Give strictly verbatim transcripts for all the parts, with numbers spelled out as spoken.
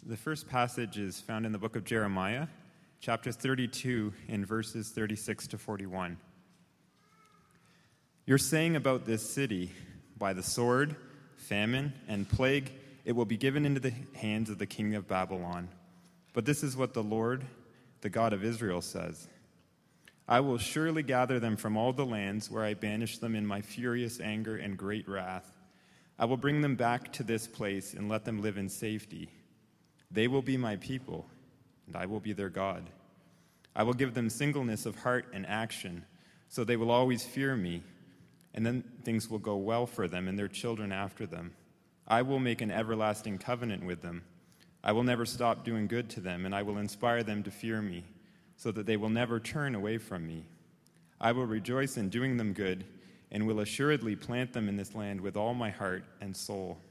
The first passage is found in the book of Jeremiah, chapter thirty-two, in verses thirty-six to forty-one. You're saying about this city, by the sword, famine, and plague, it will be given into the hands of the king of Babylon. But this is what the Lord, the God of Israel, says. I will surely gather them from all the lands where I banished them in my furious anger and great wrath. I will bring them back to this place and let them live in safety. They will be my people, and I will be their God. I will give them singleness of heart and action, so they will always fear me, and then things will go well for them and their children after them. I will make an everlasting covenant with them. I will never stop doing good to them, and I will inspire them to fear me, so that they will never turn away from me. I will rejoice in doing them good, and will assuredly plant them in this land with all my heart and soul.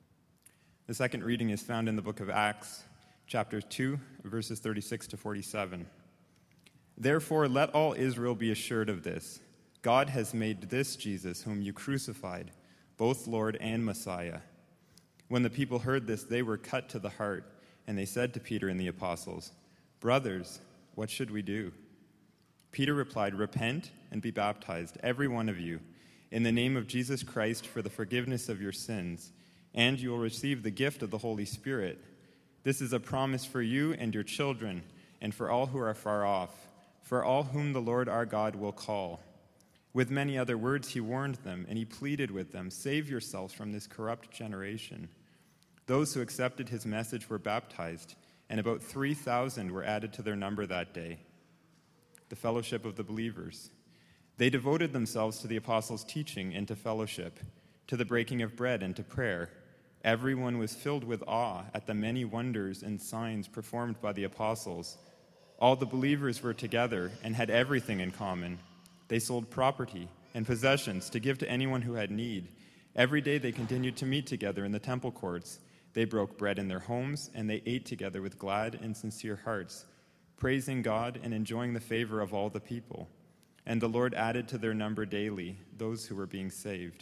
The second reading is found in the book of Acts, chapter two, verses thirty-six to forty-seven. Therefore, let all Israel be assured of this. God has made this Jesus, whom you crucified, both Lord and Messiah. When the people heard this, they were cut to the heart, and they said to Peter and the apostles, Brothers, what should we do? Peter replied, Repent and be baptized, every one of you, in the name of Jesus Christ for the forgiveness of your sins, and you will receive the gift of the Holy Spirit. This is a promise for you and your children, and for all who are far off, for all whom the Lord our God will call. With many other words he warned them, and he pleaded with them, Save yourselves from this corrupt generation. Those who accepted his message were baptized, and about three thousand were added to their number that day. The fellowship of the believers. They devoted themselves to the apostles' teaching and to fellowship, to the breaking of bread and to prayer. Everyone was filled with awe at the many wonders and signs performed by the apostles. All the believers were together and had everything in common. They sold property and possessions to give to anyone who had need. Every day they continued to meet together in the temple courts. They broke bread in their homes, and they ate together with glad and sincere hearts, praising God and enjoying the favor of all the people. And the Lord added to their number daily those who were being saved.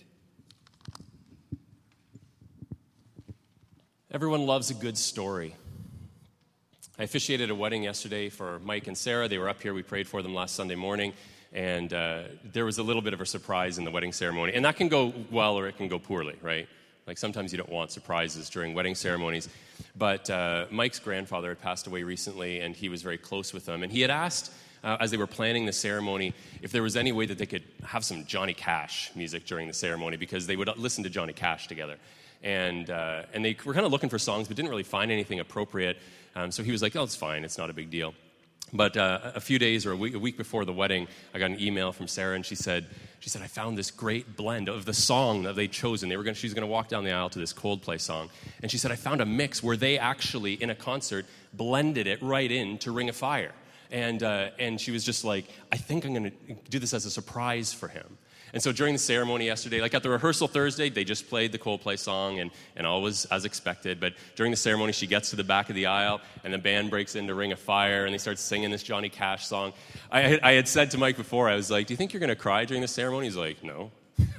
Everyone loves a good story. I officiated a wedding yesterday for Mike and Sarah. They were up here. We prayed for them last Sunday morning. And uh, there was a little bit of a surprise in the wedding ceremony. And that can go well or it can go poorly, right? Like sometimes you don't want surprises during wedding ceremonies. But uh, Mike's grandfather had passed away recently, and he was very close with them. And he had asked, uh, as they were planning the ceremony, if there was any way that they could have some Johnny Cash music during the ceremony, because they would listen to Johnny Cash together. And uh, and they were kind of looking for songs, but didn't really find anything appropriate. Um, so he was like, oh, it's fine. It's not a big deal. But uh, a few days or a week, a week before the wedding, I got an email from Sarah, and she said, she said, I found this great blend of the song that they'd chosen. They were going, she was going to walk down the aisle to this Coldplay song. And she said, I found a mix where they actually, in a concert, blended it right into Ring of Fire. And uh, and she was just like, I think I'm going to do this as a surprise for him. And so during the ceremony yesterday, like at the rehearsal Thursday, they just played the Coldplay song, and, and all was as expected. But during the ceremony, she gets to the back of the aisle, and the band breaks into Ring of Fire, and they start singing this Johnny Cash song. I, I had said to Mike before, I was like, do you think you're going to cry during the ceremony? He's like, no.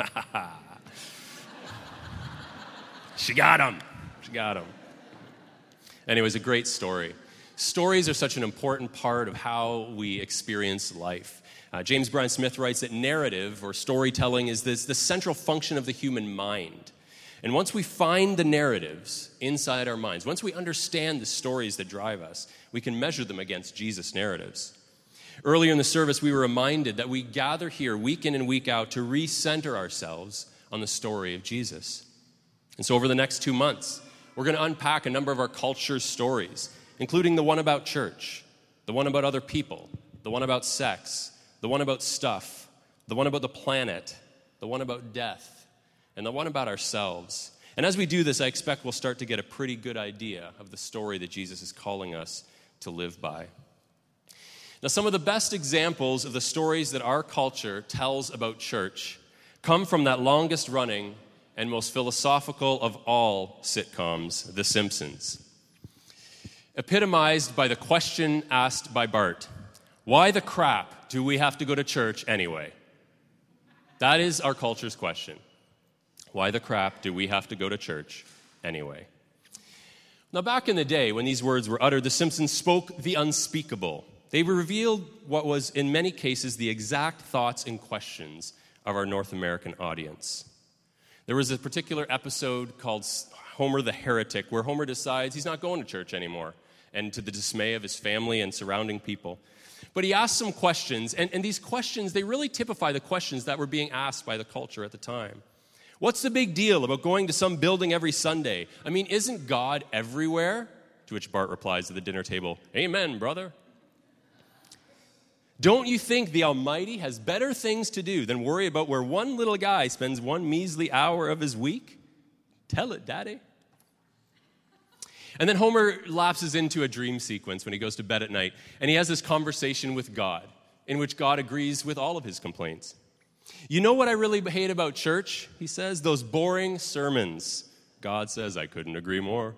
She got him. She got him. And it was a great story. Stories are such an important part of how we experience life. Uh, James Bryan Smith writes that narrative or storytelling is this, the central function of the human mind. And once we find the narratives inside our minds, once we understand the stories that drive us, we can measure them against Jesus' narratives. Earlier in the service, we were reminded that we gather here week in and week out to recenter ourselves on the story of Jesus. And so over the next two months, we're going to unpack a number of our culture's stories, including the one about church, the one about other people, the one about sex, the one about stuff, the one about the planet, the one about death, and the one about ourselves. And as we do this, I expect we'll start to get a pretty good idea of the story that Jesus is calling us to live by. Now, some of the best examples of the stories that our culture tells about church come from that longest running and most philosophical of all sitcoms, The Simpsons. Epitomized by the question asked by Bart, why the crap do we have to go to church anyway? That is our culture's question. Why the crap do we have to go to church anyway? Now, back in the day when these words were uttered, the Simpsons spoke the unspeakable. They revealed what was, in many cases, the exact thoughts and questions of our North American audience. There was a particular episode called Homer the Heretic, where Homer decides he's not going to church anymore, and to the dismay of his family and surrounding people. But he asks some questions, and, and these questions, they really typify the questions that were being asked by the culture at the time. What's the big deal about going to some building every Sunday? I mean, isn't God everywhere? To which Bart replies at the dinner table, "Amen, brother." Don't you think the Almighty has better things to do than worry about where one little guy spends one measly hour of his week? Tell it, Daddy. And then Homer lapses into a dream sequence when he goes to bed at night, and he has this conversation with God, in which God agrees with all of his complaints. "You know what I really hate about church?" he says. "Those boring sermons." God says, "I couldn't agree more."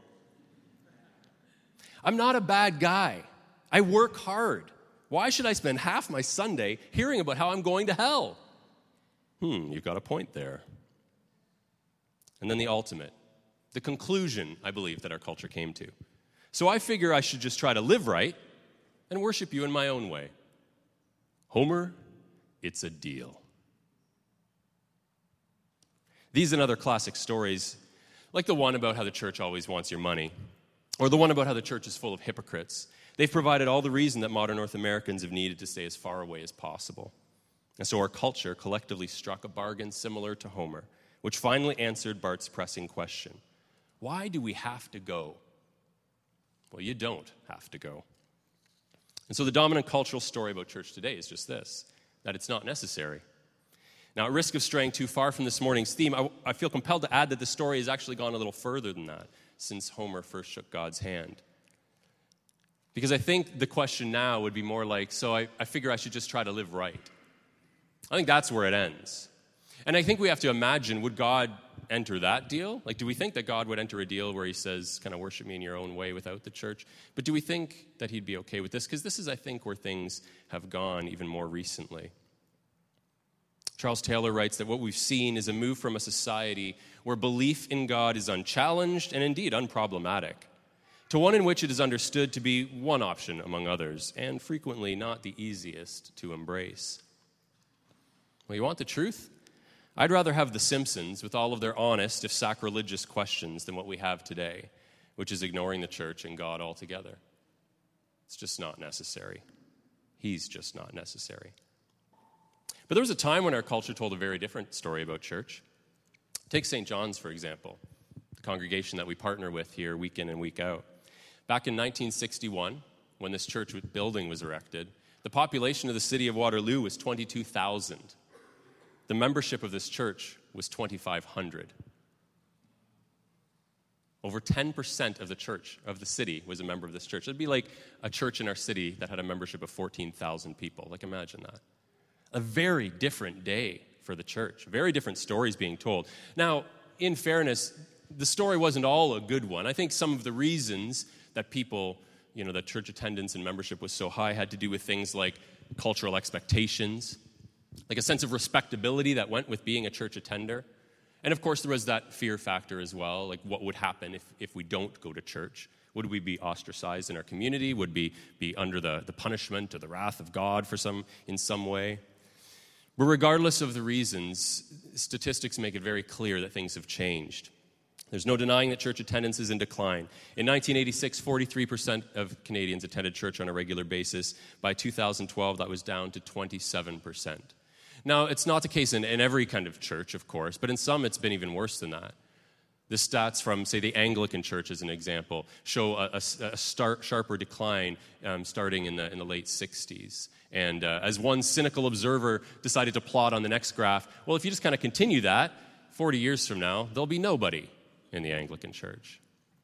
"I'm not a bad guy. I work hard. Why should I spend half my Sunday hearing about how I'm going to hell?" Hmm, you've got a point there. And then the ultimate, the conclusion, I believe, that our culture came to. "So I figure I should just try to live right and worship you in my own way. Homer, it's a deal." These and other classic stories, like the one about how the church always wants your money, or the one about how the church is full of hypocrites, they've provided all the reason that modern North Americans have needed to stay as far away as possible. And so our culture collectively struck a bargain similar to Homer, which finally answered Bart's pressing question. Why do we have to go? Well, you don't have to go. And so the dominant cultural story about church today is just this, that it's not necessary. Now, at risk of straying too far from this morning's theme, I, I feel compelled to add that the story has actually gone a little further than that since Homer first shook God's hand. Because I think the question now would be more like, so I, I figure I should just try to live right. I think that's where it ends. And I think we have to imagine, would God enter that deal? Like, do we think that God would enter a deal where he says, kind of worship me in your own way without the church? But do we think that he'd be okay with this? Because this is, I think, where things have gone even more recently. Charles Taylor writes that what we've seen is a move from a society where belief in God is unchallenged and indeed unproblematic, to one in which it is understood to be one option among others, and frequently not the easiest to embrace. Well, you want the truth? I'd rather have The Simpsons with all of their honest, if sacrilegious questions than what we have today, which is ignoring the church and God altogether. It's just not necessary. He's just not necessary. But there was a time when our culture told a very different story about church. Take Saint John's, for example, the congregation that we partner with here week in and week out. Back in nineteen sixty-one, when this church building was erected, the population of the city of Waterloo was twenty-two thousand. The membership of this church was twenty-five hundred. Over ten percent of the church, of the city, was a member of this church. It'd be like a church in our city that had a membership of fourteen thousand people. Like, imagine that. A very different day for the church. Very different stories being told. Now, in fairness, the story wasn't all a good one. I think some of the reasons that people, you know, that church attendance and membership was so high had to do with things like cultural expectations, like a sense of respectability that went with being a church attender. And of course, there was that fear factor as well, like what would happen if, if we don't go to church? Would we be ostracized in our community? Would we be under the, the punishment or the wrath of God for some in some way? But regardless of the reasons, statistics make it very clear that things have changed. There's no denying that church attendance is in decline. In nineteen eighty-six, forty-three percent of Canadians attended church on a regular basis. By two thousand twelve, that was down to twenty-seven percent. Now, it's not the case in, in every kind of church, of course, but in some it's been even worse than that. The stats from, say, the Anglican Church, as an example, show a, a, a start, sharper decline um, starting in the, in the late sixties. And uh, as one cynical observer decided to plot on the next graph, well, if you just kind of continue that, forty years from now, there'll be nobody in the Anglican Church.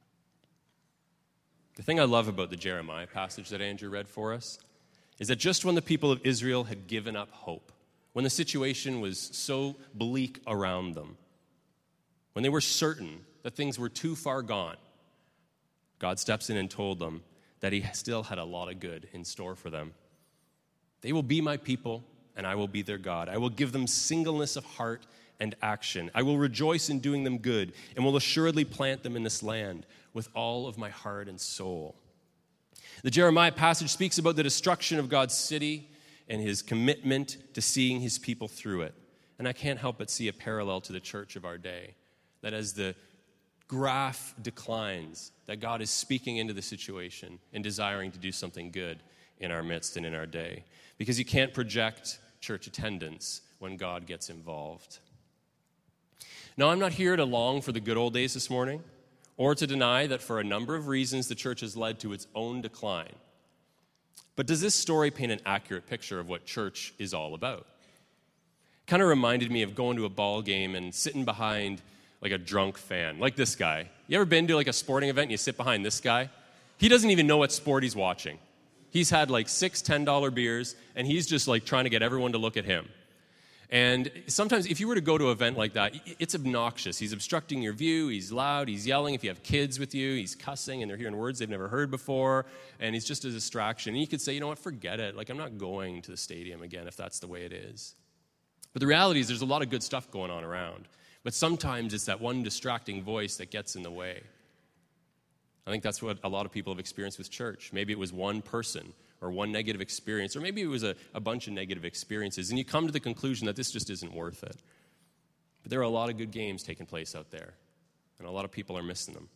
The thing I love about the Jeremiah passage that Andrew read for us is that just when the people of Israel had given up hope, when the situation was so bleak around them, when they were certain that things were too far gone, God steps in and told them that he still had a lot of good in store for them. They will be my people, and I will be their God. I will give them singleness of heart and action. I will rejoice in doing them good, and will assuredly plant them in this land with all of my heart and soul. The Jeremiah passage speaks about the destruction of God's city and his commitment to seeing his people through it. And I can't help but see a parallel to the church of our day, that as the graph declines, that God is speaking into the situation and desiring to do something good in our midst and in our day. Because you can't project church attendance when God gets involved. Now, I'm not here to long for the good old days this morning, or to deny that for a number of reasons the church has led to its own decline. But does this story paint an accurate picture of what church is all about? Kind of reminded me of going to a ball game and sitting behind like a drunk fan, like this guy. You ever been to like a sporting event and you sit behind this guy? He doesn't even know what sport he's watching. He's had like six ten dollar beers, and he's just like trying to get everyone to look at him. And sometimes if you were to go to an event like that, it's obnoxious. He's obstructing your view, he's loud, he's yelling. If you have kids with you, he's cussing, and they're hearing words they've never heard before, and he's just a distraction. And you could say, you know what, forget it. Like, I'm not going to the stadium again if that's the way it is. But the reality is there's a lot of good stuff going on around. But sometimes it's that one distracting voice that gets in the way. I think that's what a lot of people have experienced with church. Maybe it was one person or one negative experience, or maybe it was a, a bunch of negative experiences, and you come to the conclusion that this just isn't worth it. But there are a lot of good games taking place out there, and a lot of people are missing them.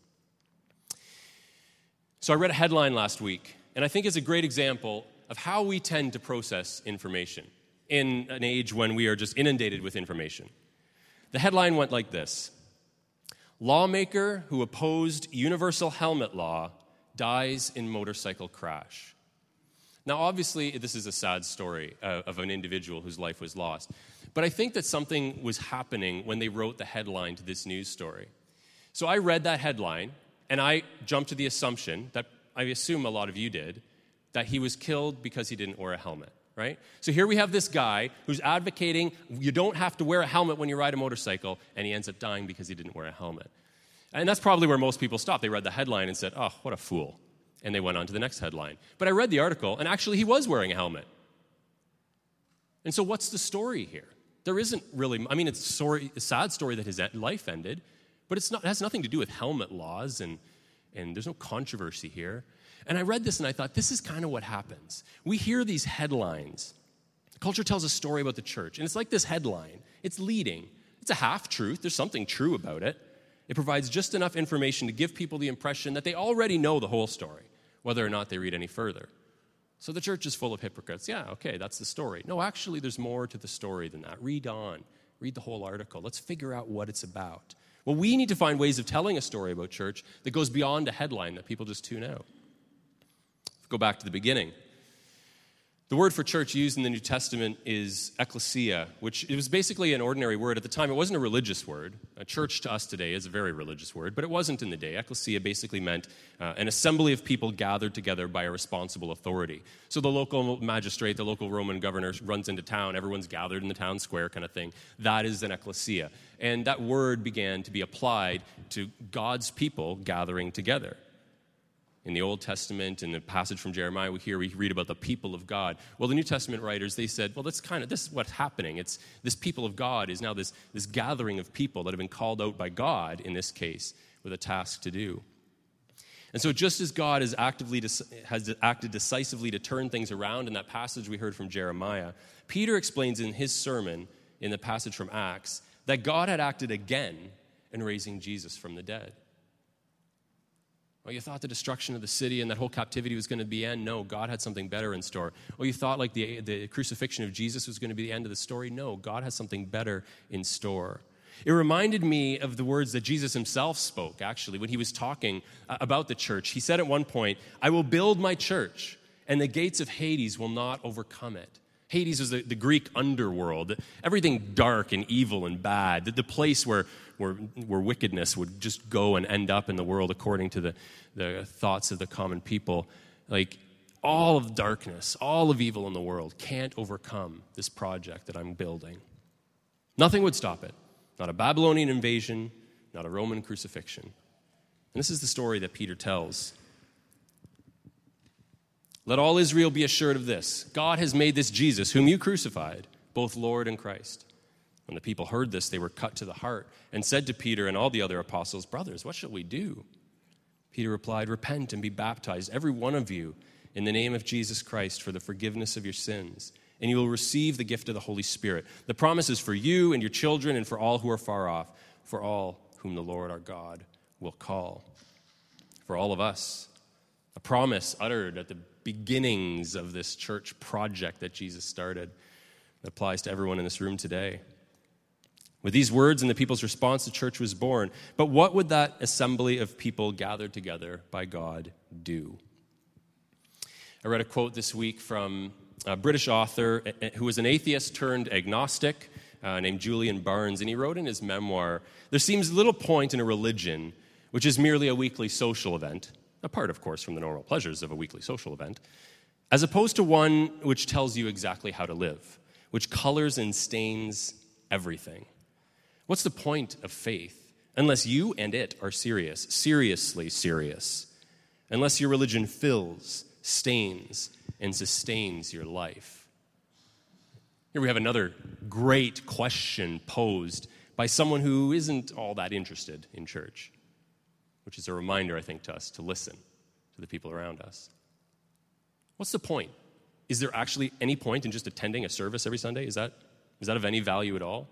So I read a headline last week, and I think it's a great example of how we tend to process information in an age when we are just inundated with information. The headline went like this: Lawmaker who opposed universal helmet law dies in motorcycle crash. Now, obviously, this is a sad story uh, of an individual whose life was lost. But I think that something was happening when they wrote the headline to this news story. So I read that headline, and I jumped to the assumption that I assume a lot of you did, that he was killed because he didn't wear a helmet, right? So here we have this guy who's advocating you don't have to wear a helmet when you ride a motorcycle, and he ends up dying because he didn't wear a helmet. And that's probably where most people stopped. They read the headline and said, oh, what a fool. And they went on to the next headline. But I read the article, and actually he was wearing a helmet. And so what's the story here? There isn't really, I mean, it's a, story, a sad story that his life ended, but it's not, it has nothing to do with helmet laws, and, and there's no controversy here. And I read this, and I thought, this is kind of what happens. We hear these headlines. Culture tells a story about the church, and it's like this headline. It's leading. It's a half-truth. There's something true about it. It provides just enough information to give people the impression that they already know the whole story, whether or not they read any further. So the church is full of hypocrites. Yeah, okay, that's the story. No, actually, there's more to the story than that. Read on. Read the whole article. Let's figure out what it's about. Well, we need to find ways of telling a story about church that goes beyond a headline that people just tune out. Go back to the beginning. The word for church used in the New Testament is ecclesia, which it was basically an ordinary word. At the time, it wasn't a religious word. A church to us today is a very religious word, but it wasn't in the day. Ecclesia basically meant uh, an assembly of people gathered together by a responsible authority. So the local magistrate, the local Roman governor runs into town, everyone's gathered in the town square kind of thing. That is an ecclesia. And that word began to be applied to God's people gathering together. In the Old Testament, in the passage from Jeremiah, we hear we read about the people of God. Well, the New Testament writers, they said, well, that's kind of, this is what's happening. It's this people of God is now this, this gathering of people that have been called out by God, in this case, with a task to do. And so just as God has, actively, has acted decisively to turn things around in that passage we heard from Jeremiah, Peter explains in his sermon, in the passage from Acts, that God had acted again in raising Jesus from the dead. Oh, you thought the destruction of the city and that whole captivity was going to be the end? No, God had something better in store. Oh, you thought like the, the crucifixion of Jesus was going to be the end of the story? No, God has something better in store. It reminded me of the words that Jesus himself spoke, actually, when he was talking about the church. He said at one point, I will build my church, and the gates of Hades will not overcome it. Hades was the, the Greek underworld, everything dark and evil and bad, the, the place where, where, where wickedness would just go and end up in the world according to the, the thoughts of the common people. Like, all of darkness, all of evil in the world can't overcome this project that I'm building. Nothing would stop it. Not a Babylonian invasion, not a Roman crucifixion. And this is the story that Peter tells. Let all Israel be assured of this. God has made this Jesus, whom you crucified, both Lord and Christ. When the people heard this, they were cut to the heart and said to Peter and all the other apostles, brothers, what shall we do? Peter replied, "Repent and be baptized, every one of you, in the name of Jesus Christ for the forgiveness of your sins, and you will receive the gift of the Holy Spirit. The promise is for you and your children and for all who are far off, for all whom the Lord our God will call." For all of us, a promise uttered at the beginnings of this church project that Jesus started that applies to everyone in this room today. With these words and the people's response, the church was born. But what would that assembly of people gathered together by God do? I read a quote this week from a British author who was an atheist turned agnostic uh, named Julian Barnes, and he wrote in his memoir, "There seems little point in a religion which is merely a weekly social event, apart, of course, from the normal pleasures of a weekly social event, as opposed to one which tells you exactly how to live, which colors and stains everything. What's the point of faith unless you and it are serious, seriously serious, unless your religion fills, stains, and sustains your life?" Here we have another great question posed by someone who isn't all that interested in church, which is a reminder, I think, to us to listen to the people around us. What's the point? Is there actually any point in just attending a service every Sunday? Is that, is that of any value at all?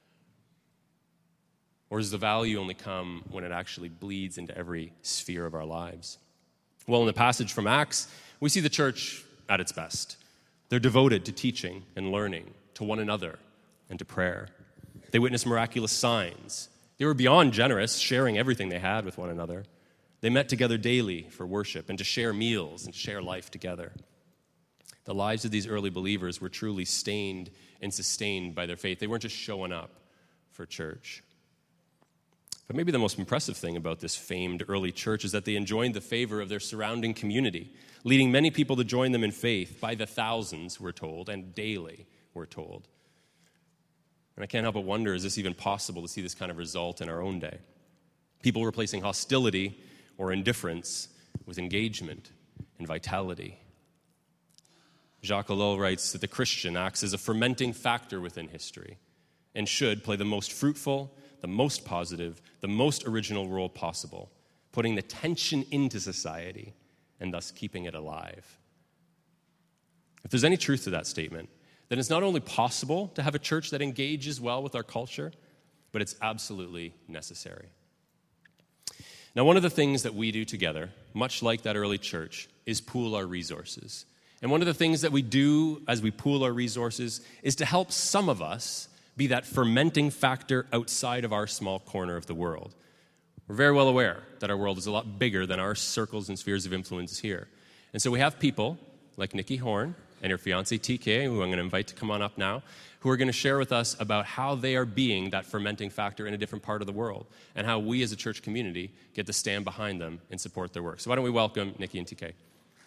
Or does the value only come when it actually bleeds into every sphere of our lives? Well, in the passage from Acts, we see the church at its best. They're devoted to teaching and learning, to one another, and to prayer. They witnessed miraculous signs. They were beyond generous, sharing everything they had with one another. They met together daily for worship and to share meals and share life together. The lives of these early believers were truly stained and sustained by their faith. They weren't just showing up for church. But maybe the most impressive thing about this famed early church is that they enjoyed the favor of their surrounding community, leading many people to join them in faith by the thousands, we're told, and daily, we're told. And I can't help but wonder, is this even possible to see this kind of result in our own day? People replacing hostility or indifference with engagement and vitality. Jacques Ellul writes that the Christian acts as a fermenting factor within history and should play the most fruitful, the most positive, the most original role possible, putting the tension into society and thus keeping it alive. If there's any truth to that statement, then it's not only possible to have a church that engages well with our culture, but it's absolutely necessary. Now, one of the things that we do together, much like that early church, is pool our resources. And one of the things that we do as we pool our resources is to help some of us be that fermenting factor outside of our small corner of the world. We're very well aware that our world is a lot bigger than our circles and spheres of influence here. And so we have people like Nikki Horn and her fiancé T K, who I'm going to invite to come on up now, who are going to share with us about how they are being that fermenting factor in a different part of the world and how we as a church community get to stand behind them and support their work. So why don't we welcome Nikki and T K.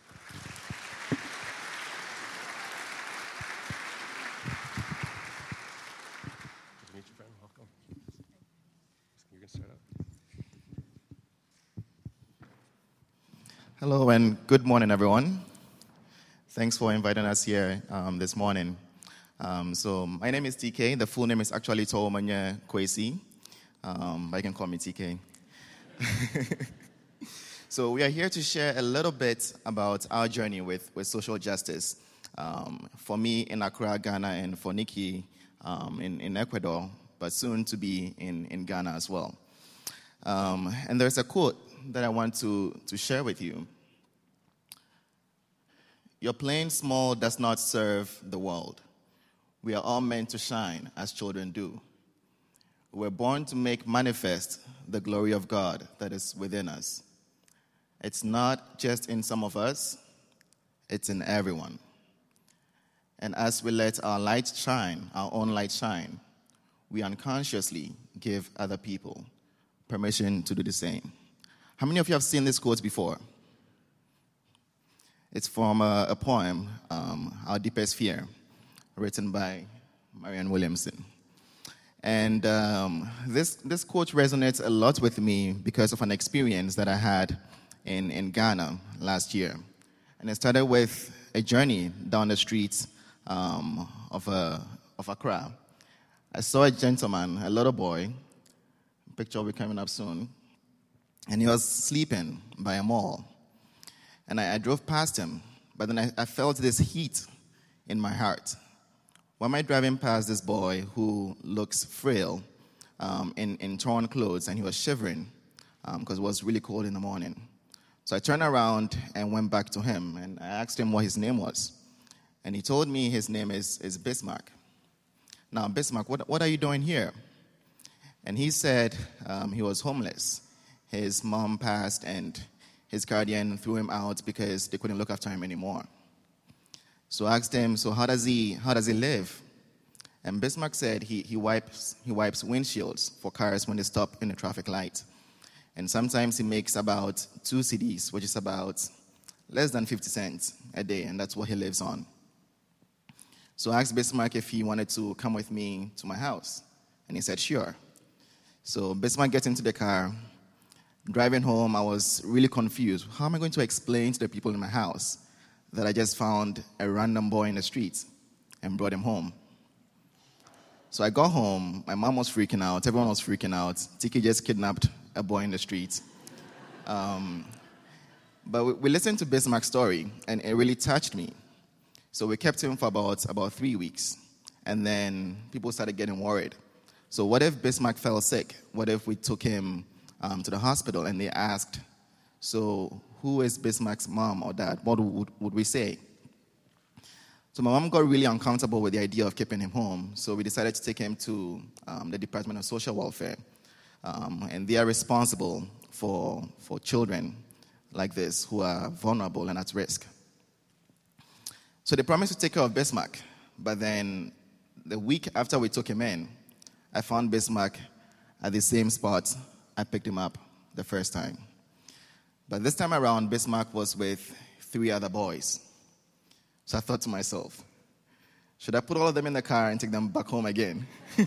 Hello and good morning, everyone. Thanks for inviting us here um, this morning. Um, so my name is T K. The full name is actually Toomanya Kwesi, um, but you can call me T K. So we are here to share a little bit about our journey with, with social justice. Um, for me in Accra, Ghana, and for Nikki um, in, in Ecuador, but soon to be in, in Ghana as well. Um, and there's a quote that I want to, to share with you. Your playing small does not serve the world. We are all meant to shine as children do. We were born to make manifest the glory of God that is within us. It's not just in some of us, it's in everyone. And as we let our light shine, our own light shine, we unconsciously give other people permission to do the same. How many of you have seen this quote before? It's from a, a poem, um, Our Deepest Fear, written by Marianne Williamson. And um, this, this quote resonates a lot with me because of an experience that I had in, in Ghana last year. And it started with a journey down the streets um, of, a, of Accra. I saw a gentleman, a little boy, picture will be coming up soon. and he was sleeping by a mall. And I, I drove past him, but then I, I felt this heat in my heart. Why am I driving past this boy who looks frail, um, in, in torn clothes, and he was shivering because um, it was really cold in the morning? So I turned around and went back to him, and I asked him what his name was. And he told me his name is, is Bismarck. Now, Bismarck, what, what are you doing here? And he said um, he was homeless. His mom passed, and his guardian threw him out because they couldn't look after him anymore. So I asked him, so how does he how does he live? And Bismarck said he, he wipes he wipes windshields for cars when they stop in the traffic light. And sometimes he makes about two C Ds, which is about less than fifty cents a day, and that's what he lives on. So I asked Bismarck if he wanted to come with me to my house, and he said, sure. So Bismarck gets into the car. Driving home, I was really confused. How am I going to explain to the people in my house that I just found a random boy in the streets and brought him home? So I got home. My mom was freaking out. Everyone was freaking out. Tiki just kidnapped a boy in the streets. Um, but we, we listened to Bismarck's story, and it really touched me. So we kept him for about, about three weeks. And then people started getting worried. So what if Bismarck fell sick? What if we took him um, to the hospital and they asked, so who is Bismarck's mom or dad? What would, would we say? So my mom got really uncomfortable with the idea of keeping him home. So we decided to take him to um, the Department of Social Welfare. Um, and they are responsible for, for children like this who are vulnerable and at risk. So they promised to take care of Bismarck. But then the week after we took him in, I found Bismarck at the same spot I picked him up the first time. But this time around, Bismarck was with three other boys. So I thought to myself, should I put all of them in the car and take them back home again?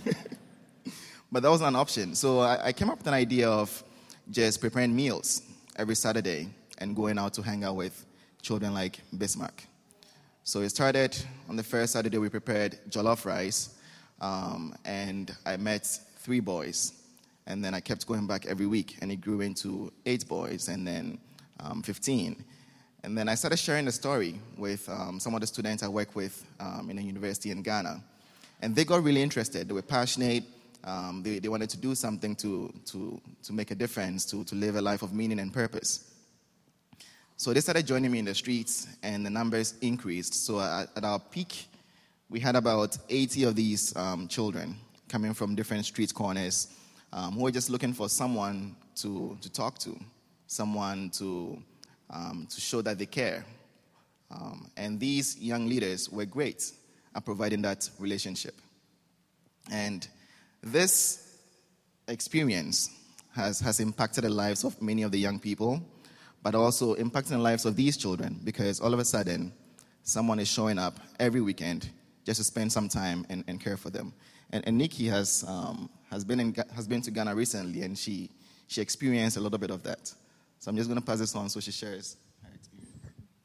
But that wasn't an option. So I, I came up with an idea of just preparing meals every Saturday and going out to hang out with children like Bismarck. So it started on the first Saturday, we prepared jollof rice, um, and I met three boys. And then I kept going back every week, and it grew into eight boys, and then um, fifteen. And then I started sharing the story with um, some of the students I work with um, in a university in Ghana. And they got really interested. They were passionate. Um, they, they wanted to do something to, to, to make a difference, to, to live a life of meaning and purpose. So they started joining me in the streets, and the numbers increased. So at, at our peak, we had about eighty of these um, children coming from different street corners um, who were just looking for someone to, to talk to, someone to, um, to show that they care. Um, and these young leaders were great at providing that relationship. And this experience has, has impacted the lives of many of the young people, but also impacting the lives of these children, because all of a sudden, someone is showing up every weekend just to spend some time and, and care for them. And, and Nikki has um, has been in, has been to Ghana recently, and she she experienced a little bit of that. So I'm just going to pass this on so she shares her experience.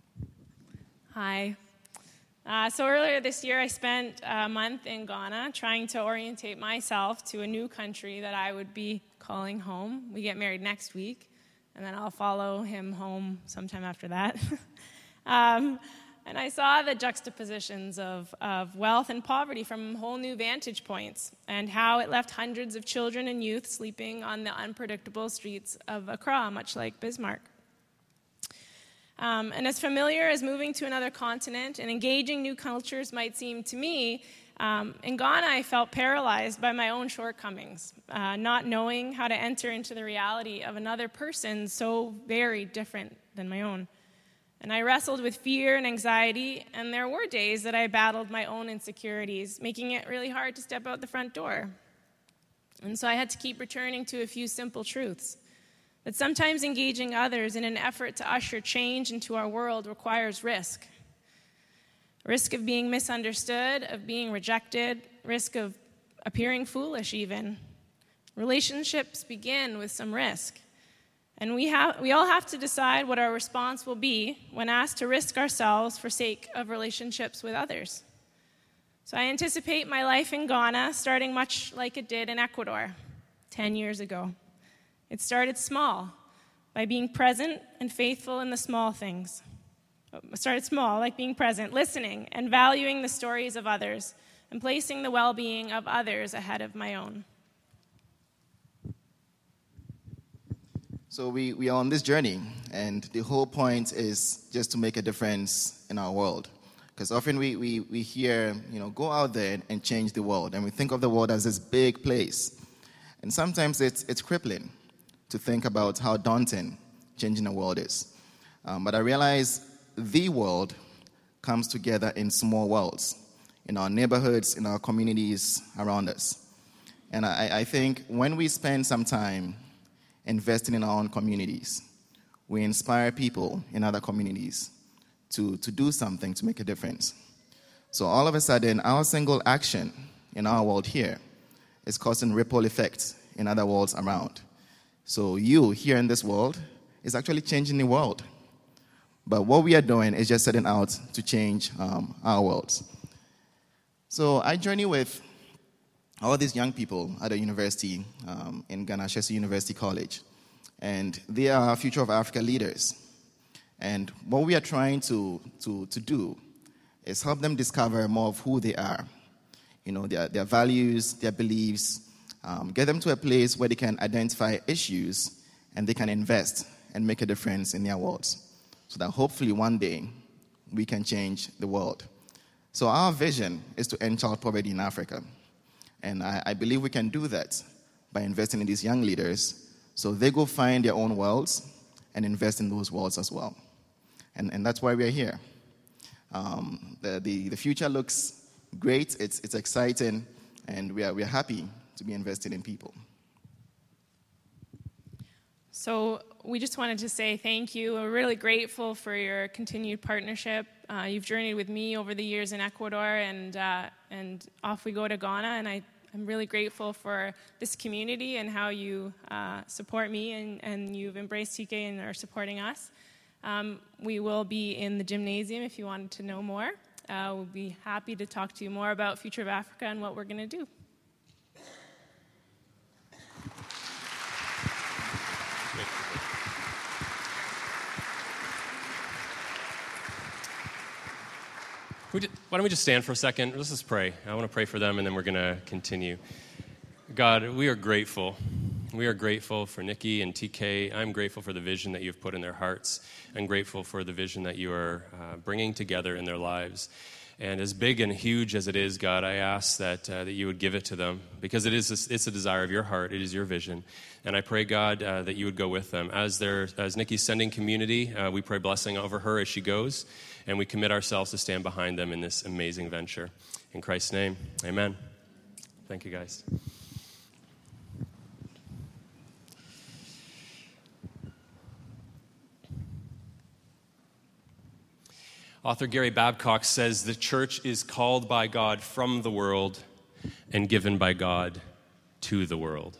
Hi. Uh, so earlier this year, I spent a month in Ghana trying to orientate myself to a new country that I would be calling home. We get married next week, and then I'll follow him home sometime after that. um, and I saw the juxtapositions of, of wealth and poverty from whole new vantage points, and how it left hundreds of children and youth sleeping on the unpredictable streets of Accra, much like Bismarck. Um, and as familiar as moving to another continent and engaging new cultures might seem to me, um, in Ghana I felt paralyzed by my own shortcomings, uh, not knowing how to enter into the reality of another person so very different than my own. And I wrestled with fear and anxiety, and there were days that I battled my own insecurities, making it really hard to step out the front door. And so I had to keep returning to a few simple truths. That sometimes engaging others in an effort to usher change into our world requires risk. Risk of being misunderstood, of being rejected, risk of appearing foolish even. Relationships begin with some risk. And we have we all have to decide what our response will be when asked to risk ourselves for sake of relationships with others. So I anticipate my life in Ghana starting much like it did in Ecuador ten years ago. It started small, by being present and faithful in the small things. Started small, like being present, listening, and valuing the stories of others, and placing the well-being of others ahead of my own. So we, we are on this journey, and the whole point is just to make a difference in our world. Because often we, we, we hear, you know, go out there and change the world, and we think of the world as this big place. And sometimes it's, it's crippling to think about how daunting changing the world is. Um, but I realize the world comes together in small worlds, in our neighborhoods, in our communities around us. And I, I think when we spend some time investing in our own communities, we inspire people in other communities to, to do something to make a difference. So all of a sudden, our single action in our world here is causing ripple effects in other worlds around. So you here in this world is actually changing the world. But what we are doing is just setting out to change um, our worlds. So I journey with all these young people at a university um, in Ghana, Ashesi University College. And they are Future of Africa leaders. And what we are trying to, to, to do is help them discover more of who they are, you know, their, their values, their beliefs, um, get them to a place where they can identify issues and they can invest and make a difference in their worlds, so that hopefully one day we can change the world. So our vision is to end child poverty in Africa. And I, I believe we can do that by investing in these young leaders so they go find their own worlds and invest in those worlds as well. And, and that's why we're here. Um, the, the, the future looks great, it's, it's exciting, and we are, we are happy to be invested in people. So we just wanted to say thank you. We're really grateful for your continued partnership. Uh, you've journeyed with me over the years in Ecuador, and uh, and off we go to Ghana. And I, I'm really grateful for this community and how you uh, support me, and, and you've embraced T K and are supporting us. Um, we will be in the gymnasium if you wanted to know more. Uh, we'll be happy to talk to you more about Future of Africa and what we're going to do. Why don't we just stand for a second? Let's just pray. I want to pray for them, and then we're going to continue. God, we are grateful. We are grateful for Nikki and T K. I'm grateful for the vision that you've put in their hearts. I'm grateful for the vision that you are uh, bringing together in their lives. And as big and huge as it is, God, I ask that uh, that you would give it to them, because it is a, it's a desire of your heart. It is your vision. And I pray, God, uh, that you would go with them. As, as Nikki's sending community, uh, we pray blessing over her as she goes. And we commit ourselves to stand behind them in this amazing venture. In Christ's name, amen. Thank you, guys. Author Gary Babcock says the church is called by God from the world and given by God to the world.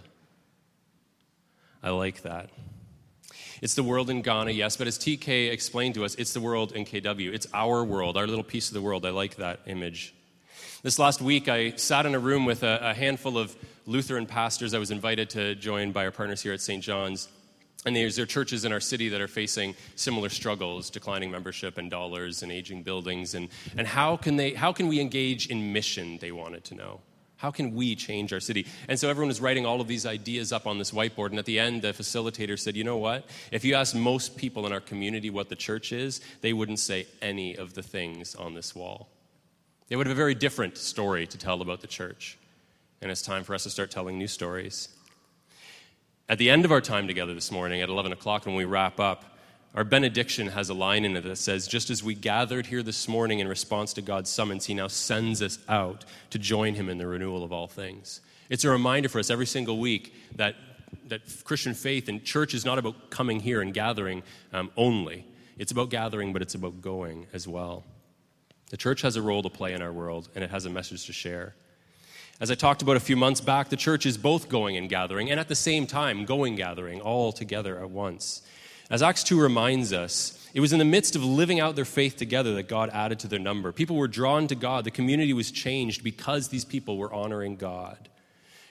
I like that. It's the world in Ghana, yes, but as T K explained to us, it's the world in K W. It's our world, our little piece of the world. I like that image. This last week, I sat in a room with a, a handful of Lutheran pastors I was invited to join by our partners here at Saint John's. And there's there are churches in our city that are facing similar struggles, declining membership and dollars and aging buildings. And, and how can they? How can we engage in mission, they wanted to know. How can we change our city? And so everyone was writing all of these ideas up on this whiteboard. And at the end, the facilitator said, you know what? If you ask most people in our community what the church is, they wouldn't say any of the things on this wall. They would have a very different story to tell about the church. And it's time for us to start telling new stories. At the end of our time together this morning at eleven o'clock, when we wrap up, our benediction has a line in it that says, just as we gathered here this morning in response to God's summons, he now sends us out to join him in the renewal of all things. It's a reminder for us every single week that, that Christian faith and church is not about coming here and gathering um, only. It's about gathering, but it's about going as well. The church has a role to play in our world, and it has a message to share. As I talked about a few months back, the church is both going and gathering, and at the same time, going gathering, all together at once. As Acts two reminds us, it was in the midst of living out their faith together that God added to their number. People were drawn to God. The community was changed because these people were honoring God.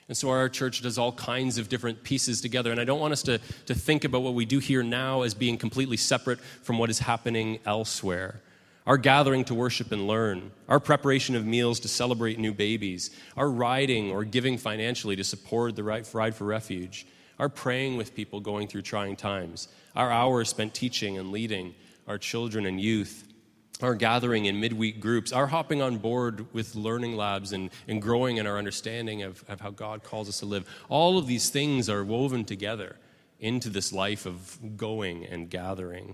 And so our church does all kinds of different pieces together. And I don't want us to, to think about what we do here now as being completely separate from what is happening elsewhere. Our gathering to worship and learn, our preparation of meals to celebrate new babies, our riding or giving financially to support the Ride for Refuge, our praying with people going through trying times, our hours spent teaching and leading our children and youth, our gathering in midweek groups, our hopping on board with learning labs and, and growing in our understanding of, of how God calls us to live. All of these things are woven together into this life of going and gathering.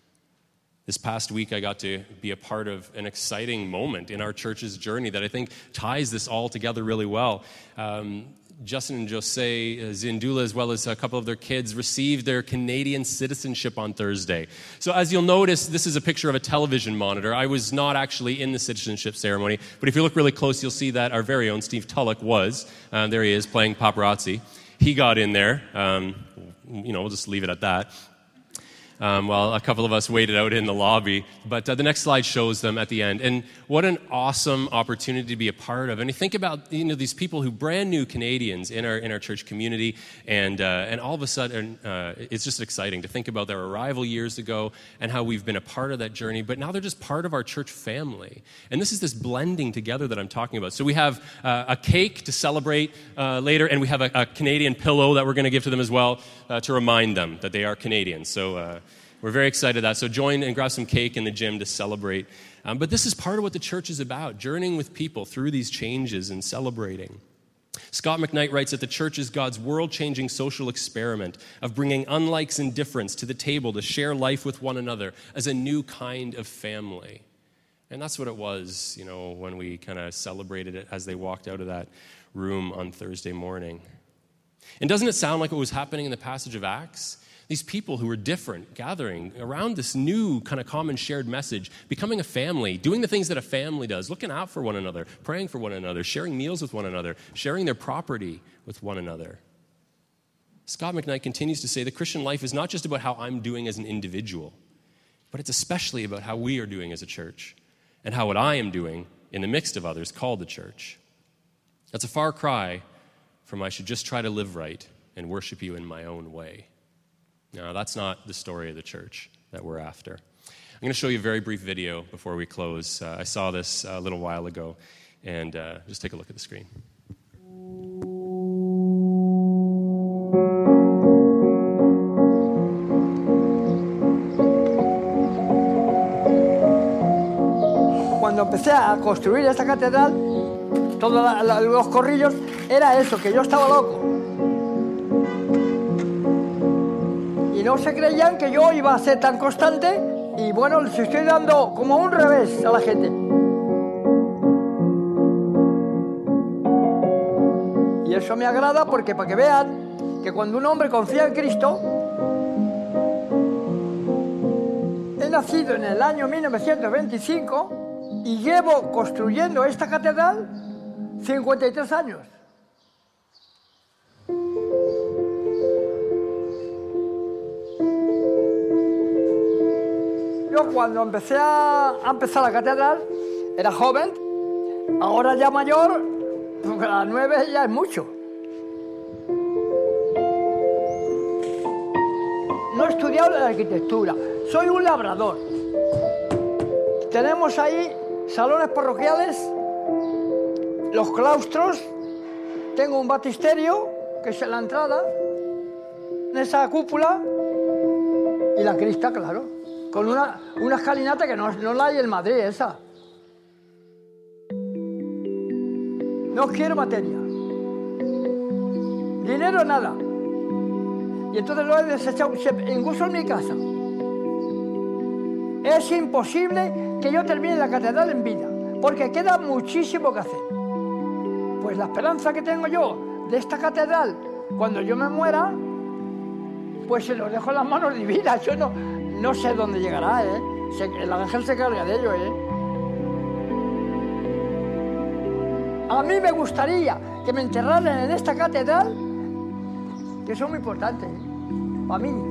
This past week, I got to be a part of an exciting moment in our church's journey that I think ties this all together really well. Um, Justin and Jose Zindula, as well as a couple of their kids, received their Canadian citizenship on Thursday. So as you'll notice, this is a picture of a television monitor. I was not actually in the citizenship ceremony, but if you look really close, you'll see that our very own Steve Tulloch was. Um, there he is, playing paparazzi. He got in there. Um, you know, we'll just leave it at that. Um, while a couple of us waited out in the lobby. But uh, the next slide shows them at the end. And what an awesome opportunity to be a part of. And you think about, you know, these people who brand new Canadians in our in our church community, and uh, and all of a sudden, uh, it's just exciting to think about their arrival years ago and how we've been a part of that journey. But now they're just part of our church family. And this is this blending together that I'm talking about. So we have uh, a cake to celebrate uh, later, and we have a, a Canadian pillow that we're going to give to them as well uh, to remind them that they are Canadians. So. Uh, We're very excited about that. So join and grab some cake in the gym to celebrate. Um, but this is part of what the church is about, journeying with people through these changes and celebrating. Scott McKnight writes that the church is God's world-changing social experiment of bringing unlikes and difference to the table to share life with one another as a new kind of family. And that's what it was, you know, when we kind of celebrated it as they walked out of that room on Thursday morning. And doesn't it sound like what was happening in the passage of Acts? These people who were different, gathering around this new kind of common shared message, becoming a family, doing the things that a family does, looking out for one another, praying for one another, sharing meals with one another, sharing their property with one another. Scott McKnight continues to say the Christian life is not just about how I'm doing as an individual, but it's especially about how we are doing as a church and how what I am doing in the midst of others called the church. That's a far cry from I should just try to live right and worship you in my own way. No, that's not the story of the church that we're after. I'm going to show you a very brief video before we close. Uh, I saw this a little while ago, and uh, just take a look at the screen. Cuando empecé a construir esta catedral, todos los corrillos, era eso, que yo estaba loco. No se creían que yo iba a ser tan constante y bueno, les estoy dando como un revés a la gente. Y eso me agrada porque para que vean que cuando un hombre confía en Cristo, he nacido en el año mil novecientos veinticinco y llevo construyendo esta catedral cincuenta y tres años. Yo cuando empecé a, a empezar la catedral era joven, ahora ya mayor, porque a las nueve ya es mucho. No he estudiado la arquitectura, soy un labrador. Tenemos ahí salones parroquiales, los claustros, tengo un baptisterio, que es la entrada, en esa cúpula, y la crista, claro. Con una, una escalinata que no, no la hay en Madrid, esa. No quiero materia. Dinero, nada. Y entonces lo he desechado, incluso en mi casa. Es imposible que yo termine la catedral en vida, porque queda muchísimo que hacer. Pues la esperanza que tengo yo de esta catedral, cuando yo me muera, pues se los dejo en las manos divinas. Yo no... No sé dónde llegará, ¿eh? Se, el ángel se carga de ello, ¿eh? A mí me gustaría que me enterraran en esta catedral, que eso es muy importante, ¿eh? Para mí.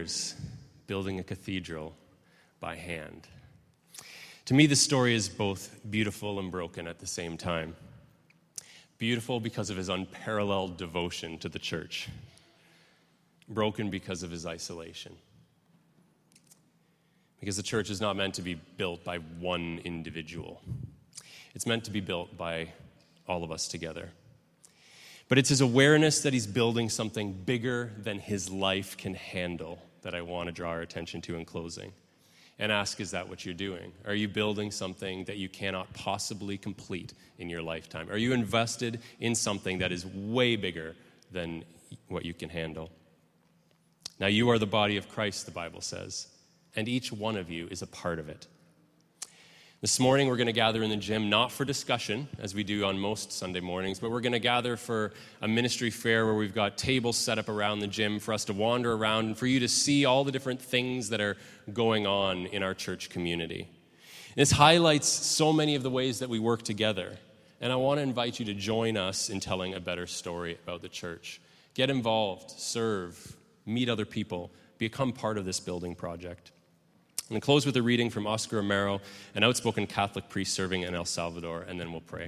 years building a cathedral by hand. To me, this story is both beautiful and broken at the same time. Beautiful because of his unparalleled devotion to the church. Broken because of his isolation. Because the church is not meant to be built by one individual. It's meant to be built by all of us together. But it's his awareness that he's building something bigger than his life can handle that I want to draw our attention to in closing. And ask, is that what you're doing? Are you building something that you cannot possibly complete in your lifetime? Are you invested in something that is way bigger than what you can handle? Now, you are the body of Christ, the Bible says, and each one of you is a part of it. This morning, we're going to gather in the gym, not for discussion, as we do on most Sunday mornings, but we're going to gather for a ministry fair where we've got tables set up around the gym for us to wander around and for you to see all the different things that are going on in our church community. This highlights so many of the ways that we work together, and I want to invite you to join us in telling a better story about the church. Get involved, serve, meet other people, become part of this building project. And close with a reading from Oscar Romero, an outspoken Catholic priest serving in El Salvador, and then we'll pray.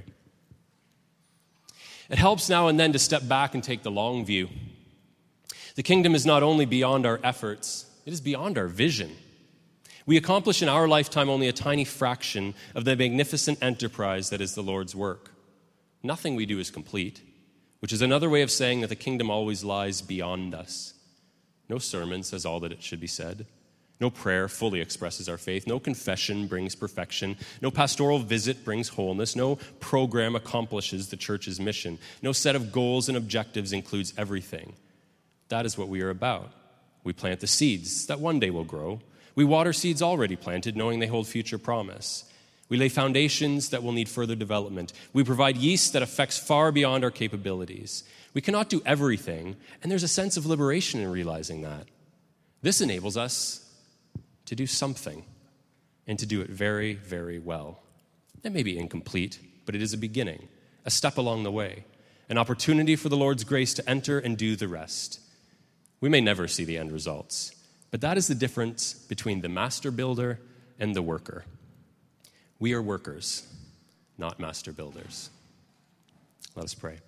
It helps now and then to step back and take the long view. The kingdom is not only beyond our efforts, it is beyond our vision. We accomplish in our lifetime only a tiny fraction of the magnificent enterprise that is the Lord's work. Nothing we do is complete, which is another way of saying that the kingdom always lies beyond us. No sermon says all that it should be said. No prayer fully expresses our faith. No confession brings perfection. No pastoral visit brings wholeness. No program accomplishes the church's mission. No set of goals and objectives includes everything. That is what we are about. We plant the seeds that one day will grow. We water seeds already planted, knowing they hold future promise. We lay foundations that will need further development. We provide yeast that affects far beyond our capabilities. We cannot do everything, and there's a sense of liberation in realizing that. This enables us to do something, and to do it very, very well. It may be incomplete, but it is a beginning, a step along the way, an opportunity for the Lord's grace to enter and do the rest. We may never see the end results, but that is the difference between the master builder and the worker. We are workers, not master builders. Let us pray.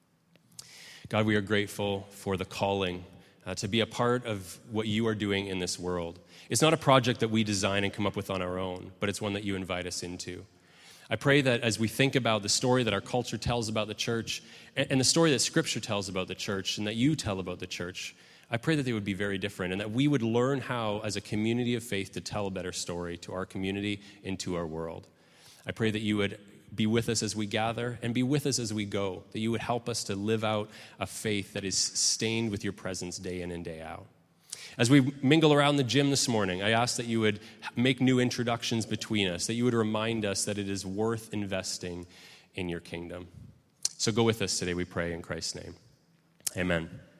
God, we are grateful for the calling uh, to be a part of what you are doing in this world. It's not a project that we design and come up with on our own, but it's one that you invite us into. I pray that as we think about the story that our culture tells about the church and the story that Scripture tells about the church and that you tell about the church, I pray that they would be very different and that we would learn how, as a community of faith, to tell a better story to our community and to our world. I pray that you would be with us as we gather and be with us as we go, that you would help us to live out a faith that is stained with your presence day in and day out. As we mingle around the gym this morning, I ask that you would make new introductions between us, that you would remind us that it is worth investing in your kingdom. So go with us today, we pray in Christ's name. Amen.